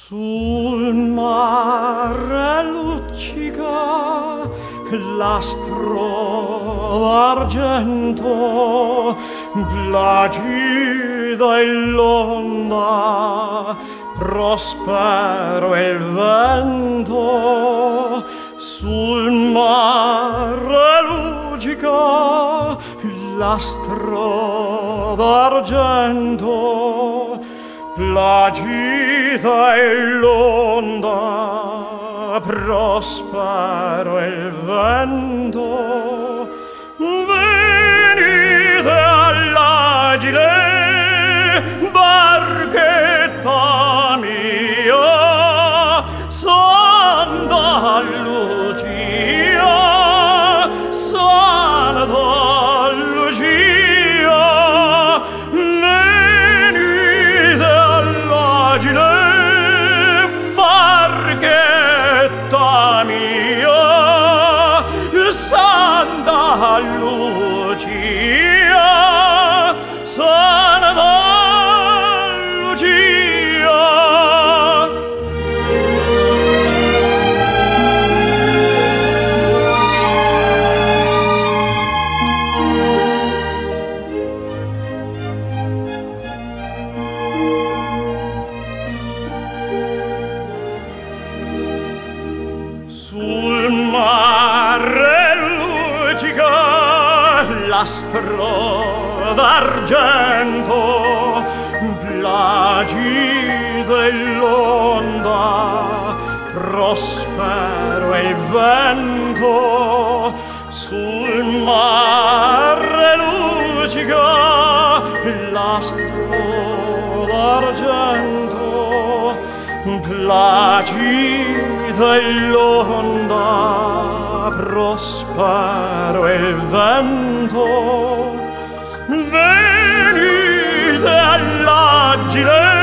Sul mare luccica l'astro d'argento, placida l'onda, prospero il vento. Sul mare luccica l'astro d'argento, placida l'onda, prospero il vento. Venite all'agile, barchetta mia, Santa Lucia, Santa Lucia. Venite all'agile, barchetta mia, Santa Lucia, Santa Lucia. Sul mare luccica l'astro d'argento, placida l'onda, prospero il vento. Sul mare luccica l'astro d'argento, placida l'onda, prospero il vento. Venite all'agile,